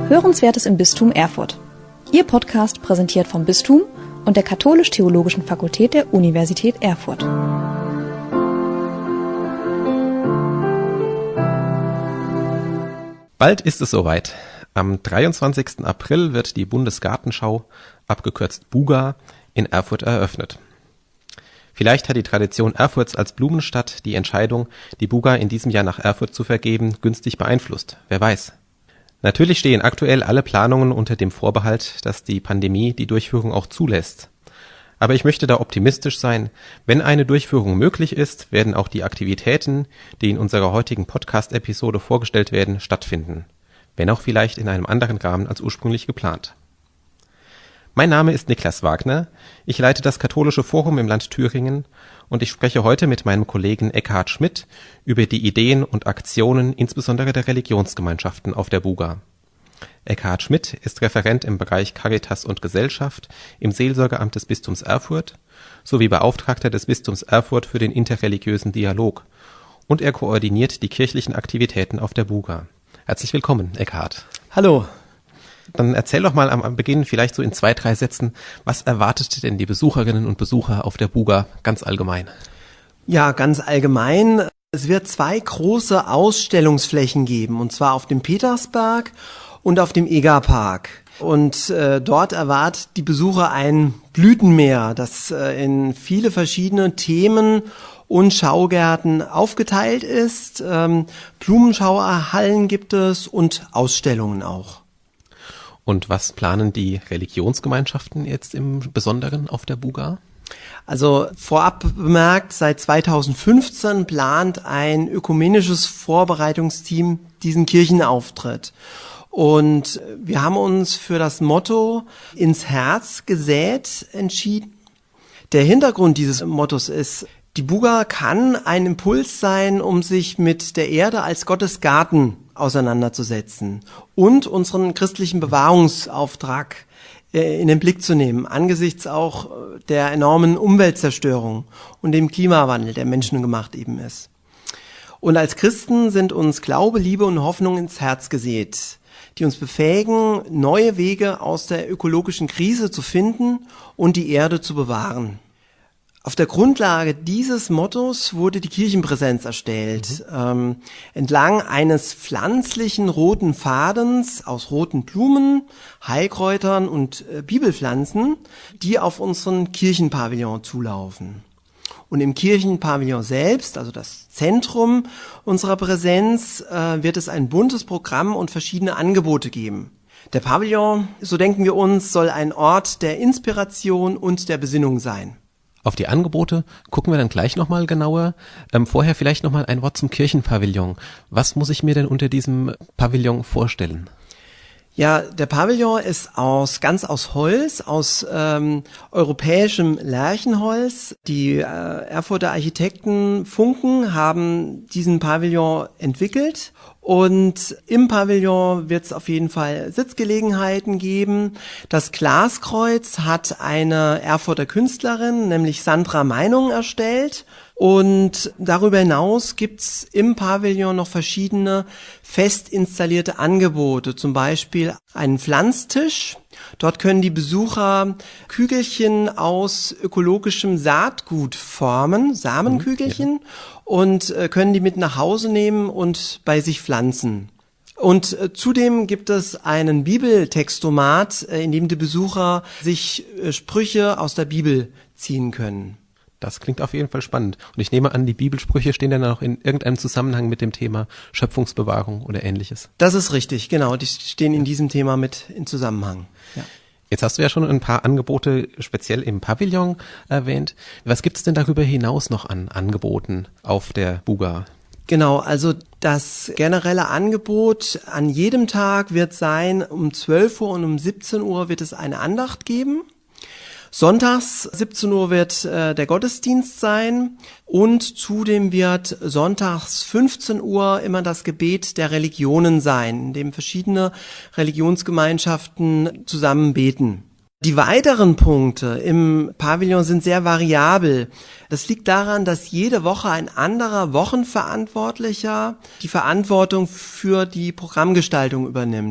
Hörenswertes im Bistum Erfurt. Ihr Podcast präsentiert vom Bistum und der Katholisch-Theologischen Fakultät der Universität Erfurt. Bald ist es soweit. Am 23. April wird die Bundesgartenschau, abgekürzt BUGA, in Erfurt eröffnet. Vielleicht hat die Tradition Erfurts als Blumenstadt die Entscheidung, die BUGA in diesem Jahr nach Erfurt zu vergeben, günstig beeinflusst. Wer weiß. Natürlich stehen aktuell alle Planungen unter dem Vorbehalt, dass die Pandemie die Durchführung auch zulässt. Aber ich möchte da optimistisch sein. Wenn eine Durchführung möglich ist, werden auch die Aktivitäten, die in unserer heutigen Podcast-Episode vorgestellt werden, stattfinden. Wenn auch vielleicht in einem anderen Rahmen als ursprünglich geplant. Mein Name ist Niklas Wagner. Ich leite das Katholische Forum im Land Thüringen und ich spreche heute mit meinem Kollegen Eckhard Schmidt über die Ideen und Aktionen, insbesondere der Religionsgemeinschaften auf der BUGA. Eckhard Schmidt ist Referent im Bereich Caritas und Gesellschaft im Seelsorgeamt des Bistums Erfurt sowie Beauftragter des Bistums Erfurt für den interreligiösen Dialog und er koordiniert die kirchlichen Aktivitäten auf der BUGA. Herzlich willkommen, Eckhard. Hallo. Dann erzähl doch mal am Beginn vielleicht so in 2-3 Sätzen, was erwartet denn die Besucherinnen und Besucher auf der BUGA ganz allgemein? Ja, ganz allgemein. Es wird 2 große Ausstellungsflächen geben, und zwar auf dem Petersberg und auf dem Egerpark. Und dort erwartet die Besucher ein Blütenmeer, das in viele verschiedene Themen und Schaugärten aufgeteilt ist. Blumenschauhallen gibt es und Ausstellungen auch. Und was planen die Religionsgemeinschaften jetzt im Besonderen auf der BUGA? Also vorab bemerkt, seit 2015 plant ein ökumenisches Vorbereitungsteam diesen Kirchenauftritt. Und wir haben uns für das Motto ins Herz gesät entschieden. Der Hintergrund dieses Mottos ist, die BUGA kann ein Impuls sein, um sich mit der Erde als Gottes Garten auseinanderzusetzen und unseren christlichen Bewahrungsauftrag in den Blick zu nehmen, angesichts auch der enormen Umweltzerstörung und dem Klimawandel, der menschengemacht eben ist. Und als Christen sind uns Glaube, Liebe und Hoffnung ins Herz gesät, die uns befähigen, neue Wege aus der ökologischen Krise zu finden und die Erde zu bewahren. Auf der Grundlage dieses Mottos wurde die Kirchenpräsenz erstellt, entlang eines pflanzlichen roten Fadens aus roten Blumen, Heilkräutern und Bibelpflanzen, die auf unseren Kirchenpavillon zulaufen. Und im Kirchenpavillon selbst, also das Zentrum unserer Präsenz, wird es ein buntes Programm und verschiedene Angebote geben. Der Pavillon, so denken wir uns, soll ein Ort der Inspiration und der Besinnung sein. Auf die Angebote gucken wir dann gleich nochmal genauer. Vorher vielleicht nochmal ein Wort zum Kirchenpavillon. Was muss ich mir denn unter diesem Pavillon vorstellen? Ja, der Pavillon ist ganz aus Holz, aus europäischem Lärchenholz. Die Erfurter Architekten Funken haben diesen Pavillon entwickelt. Und im Pavillon wird es auf jeden Fall Sitzgelegenheiten geben. Das Glaskreuz hat eine Erfurter Künstlerin, nämlich Sandra Meinung, erstellt. Und darüber hinaus gibt's im Pavillon noch verschiedene fest installierte Angebote, zum Beispiel einen Pflanztisch. Dort können die Besucher Kügelchen aus ökologischem Saatgut formen, Samenkügelchen, und können die mit nach Hause nehmen und bei sich pflanzen. Und zudem gibt es einen Bibeltextomat, in dem die Besucher sich Sprüche aus der Bibel ziehen können. Das klingt auf jeden Fall spannend. Und ich nehme an, die Bibelsprüche stehen dann auch in irgendeinem Zusammenhang mit dem Thema Schöpfungsbewahrung oder Ähnliches. Das ist richtig, genau. Die stehen in diesem Thema mit in Zusammenhang. Ja. Jetzt hast du ja schon ein paar Angebote speziell im Pavillon erwähnt. Was gibt es denn darüber hinaus noch an Angeboten auf der BUGA? Genau, also das generelle Angebot an jedem Tag wird sein, um 12 Uhr und um 17 Uhr wird es eine Andacht geben. Sonntags 17 Uhr wird der Gottesdienst sein und zudem wird sonntags 15 Uhr immer das Gebet der Religionen sein, in dem verschiedene Religionsgemeinschaften zusammen beten. Die weiteren Punkte im Pavillon sind sehr variabel. Das liegt daran, dass jede Woche ein anderer Wochenverantwortlicher die Verantwortung für die Programmgestaltung übernimmt.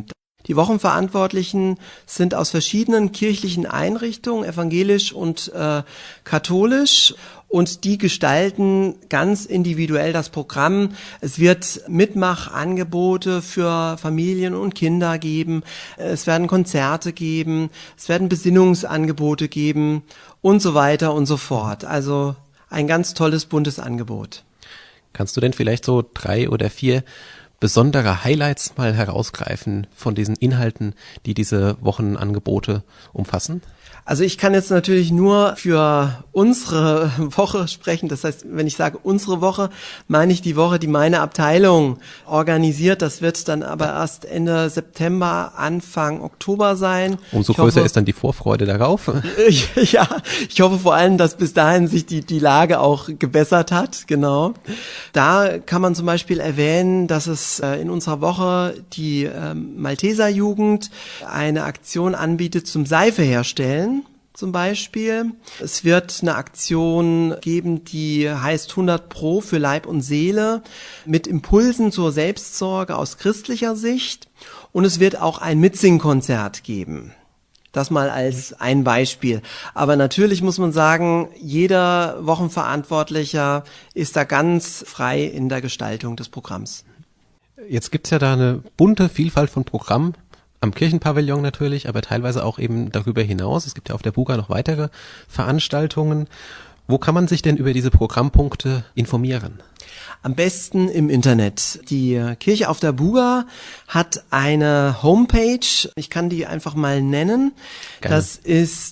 Die Wochenverantwortlichen sind aus verschiedenen kirchlichen Einrichtungen, evangelisch und katholisch. Und die gestalten ganz individuell das Programm. Es wird Mitmachangebote für Familien und Kinder geben. Es werden Konzerte geben. Es werden Besinnungsangebote geben und so weiter und so fort. Also ein ganz tolles, buntes Angebot. Kannst du denn vielleicht so 3 oder 4 besondere Highlights mal herausgreifen von diesen Inhalten, die diese Wochenangebote umfassen? Also ich kann jetzt natürlich nur für unsere Woche sprechen. Das heißt, wenn ich sage unsere Woche, meine ich die Woche, die meine Abteilung organisiert. Das wird dann aber erst Ende September, Anfang Oktober sein. Umso größer ist dann die Vorfreude darauf. Ja, ich hoffe vor allem, dass bis dahin sich die Lage auch gebessert hat. Genau. Da kann man zum Beispiel erwähnen, dass es in unserer Woche die Malteser Jugend eine Aktion anbietet zum Seife herstellen. Zum Beispiel. Es wird eine Aktion geben, die heißt 100 Pro für Leib und Seele mit Impulsen zur Selbstsorge aus christlicher Sicht. Und es wird auch ein Mitsingkonzert geben. Das mal als ein Beispiel. Aber natürlich muss man sagen, jeder Wochenverantwortlicher ist da ganz frei in der Gestaltung des Programms. Jetzt gibt's ja da eine bunte Vielfalt von Programmen. Am Kirchenpavillon natürlich, aber teilweise auch eben darüber hinaus. Es gibt ja auf der Buga noch weitere Veranstaltungen. Wo kann man sich denn über diese Programmpunkte informieren? Am besten im Internet. Die Kirche auf der Buga hat eine Homepage. Ich kann die einfach mal nennen. Gerne. Das ist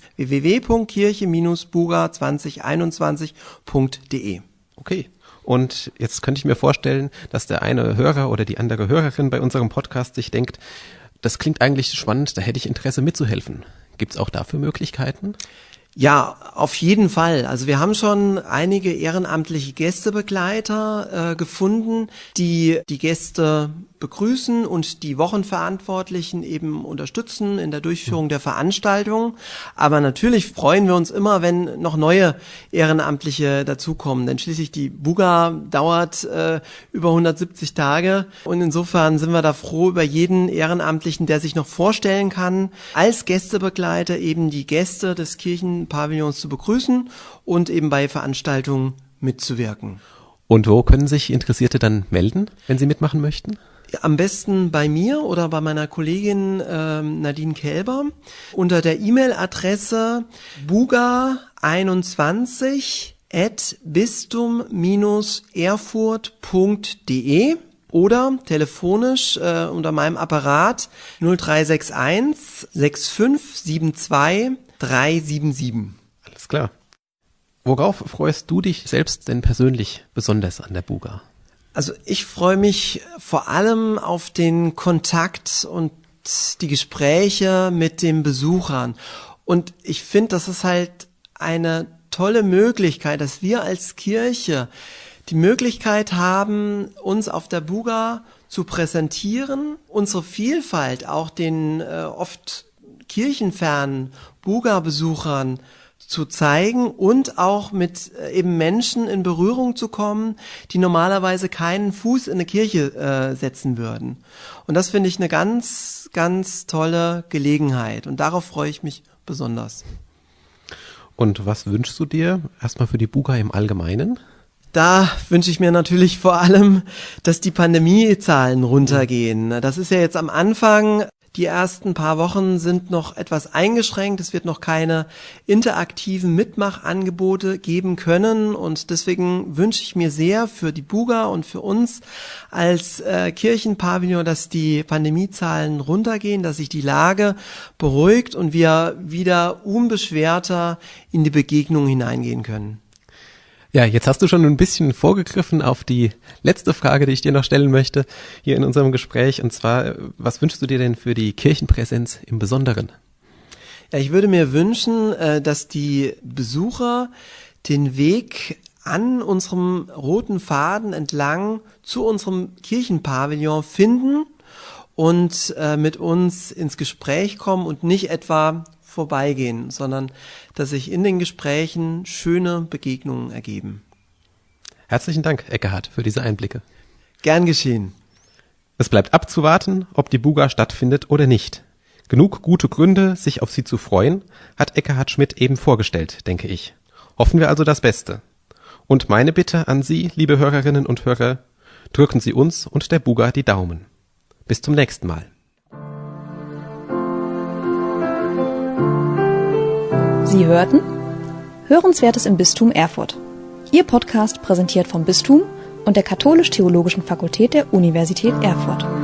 www.kirche-buga2021.de. Okay. Und jetzt könnte ich mir vorstellen, dass der eine Hörer oder die andere Hörerin bei unserem Podcast sich denkt, das klingt eigentlich spannend, da hätte ich Interesse mitzuhelfen. Gibt's auch dafür Möglichkeiten? Ja, auf jeden Fall. Also wir haben schon einige ehrenamtliche Gästebegleiter gefunden, die die Gäste begrüßen und die Wochenverantwortlichen eben unterstützen in der Durchführung der Veranstaltung. Aber natürlich freuen wir uns immer, wenn noch neue Ehrenamtliche dazukommen. Denn schließlich die Buga dauert über 170 Tage. Und insofern sind wir da froh über jeden Ehrenamtlichen, der sich noch vorstellen kann, als Gästebegleiter eben die Gäste des Kirchenpavillons zu begrüßen und eben bei Veranstaltungen mitzuwirken. Und wo können sich Interessierte dann melden, wenn sie mitmachen möchten? Am besten bei mir oder bei meiner Kollegin Nadine Kelber unter der E-Mail-Adresse buga21@bistum-erfurt.de oder telefonisch unter meinem Apparat 0361 6572 377. Alles klar. Worauf freust du dich selbst denn persönlich besonders an der Buga? Also ich freue mich vor allem auf den Kontakt und die Gespräche mit den Besuchern. Und ich finde, das ist halt eine tolle Möglichkeit, dass wir als Kirche die Möglichkeit haben, uns auf der Buga zu präsentieren, unsere Vielfalt auch den oft kirchenfernen Buga-Besuchern zu zeigen und auch mit eben Menschen in Berührung zu kommen, die normalerweise keinen Fuß in eine Kirche setzen würden. Und das finde ich eine ganz, ganz tolle Gelegenheit. Und darauf freue ich mich besonders. Und was wünschst du dir erstmal für die Buga im Allgemeinen? Da wünsche ich mir natürlich vor allem, dass die Pandemiezahlen runtergehen. Das ist ja jetzt am Anfang. Die ersten paar Wochen sind noch etwas eingeschränkt. Es wird noch keine interaktiven Mitmachangebote geben können. Und deswegen wünsche ich mir sehr für die Buga und für uns als Kirchenpavillon, dass die Pandemiezahlen runtergehen, dass sich die Lage beruhigt und wir wieder unbeschwerter in die Begegnung hineingehen können. Ja, jetzt hast du schon ein bisschen vorgegriffen auf die letzte Frage, die ich dir noch stellen möchte hier in unserem Gespräch. Und zwar, was wünschst du dir denn für die Kirchenpräsenz im Besonderen? Ja, ich würde mir wünschen, dass die Besucher den Weg an unserem roten Faden entlang zu unserem Kirchenpavillon finden und mit uns ins Gespräch kommen und nicht etwa vorbeigehen, sondern dass sich in den Gesprächen schöne Begegnungen ergeben. Herzlichen Dank, Eckehard, für diese Einblicke. Gern geschehen. Es bleibt abzuwarten, ob die Buga stattfindet oder nicht. Genug gute Gründe, sich auf sie zu freuen, hat Ekkehard Schmidt eben vorgestellt, denke ich. Hoffen wir also das Beste. Und meine Bitte an Sie, liebe Hörerinnen und Hörer, drücken Sie uns und der Buga die Daumen. Bis zum nächsten Mal. Sie hörten Hörenswertes im Bistum Erfurt. Ihr Podcast präsentiert vom Bistum und der Katholisch-Theologischen Fakultät der Universität Erfurt.